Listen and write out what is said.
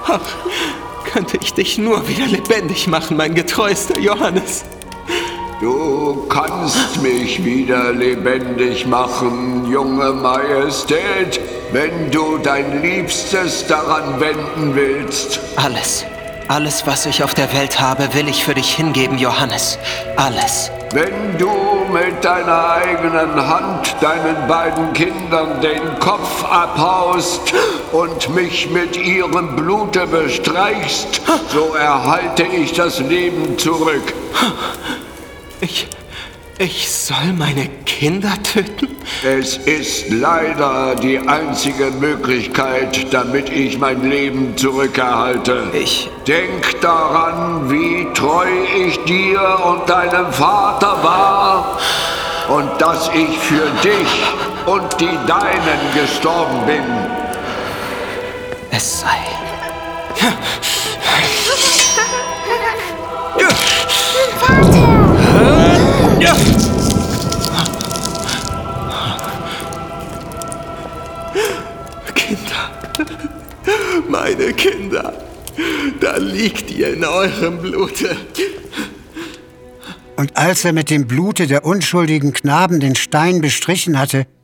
Ach, könnte ich dich nur wieder lebendig machen, mein getreuster Johannes. Du kannst mich wieder lebendig machen, junge Majestät, wenn du dein Liebstes daran wenden willst. Alles, was ich auf der Welt habe, will ich für dich hingeben, Johannes. Alles. Wenn du mit deiner eigenen Hand deinen beiden Kindern den Kopf abhaust und mich mit ihrem Blute bestreichst, so erhalte ich das Leben zurück. Ich soll meine Kinder töten? Es ist leider die einzige Möglichkeit, damit ich mein Leben zurückerhalte. Denk daran, wie treu ich dir und deinem Vater war und dass ich für dich und die Deinen gestorben bin. Es sei. Kinder, meine Kinder, da liegt ihr in eurem Blute. Und als er mit dem Blute der unschuldigen Knaben den Stein bestrichen hatte,